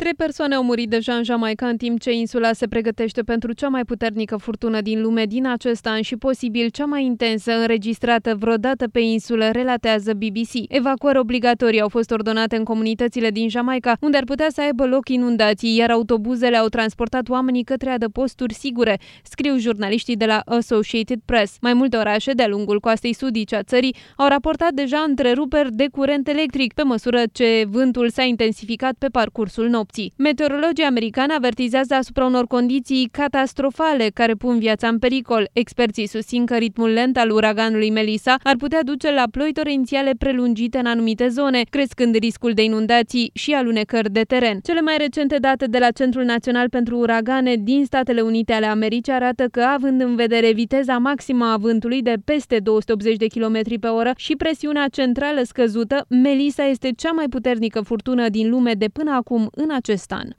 3 persoane au murit deja în Jamaica, în timp ce insula se pregătește pentru cea mai puternică furtună din lume din acest an și posibil cea mai intensă înregistrată vreodată pe insulă, relatează BBC. Evacuări obligatorii au fost ordonate în comunitățile din Jamaica, unde ar putea să aibă loc inundații, iar autobuzele au transportat oamenii către adăposturi sigure, scriu jurnaliștii de la Associated Press. Mai multe orașe de-a lungul coastei sudice a țării au raportat deja întreruperi de curent electric, pe măsură ce vântul s-a intensificat pe parcursul nopții. Meteorologii americani avertizează asupra unor condiții catastrofale care pun viața în pericol. Experții susțin că ritmul lent al uraganului Melissa ar putea duce la ploi torențiale prelungite în anumite zone, crescând riscul de inundații și alunecări de teren. Cele mai recente date de la Centrul Național pentru Uragane din Statele Unite ale Americii arată că, având în vedere viteza maximă a vântului de peste 280 de km pe oră și presiunea centrală scăzută, Melissa este cea mai puternică furtună din lume de până acum în acest an.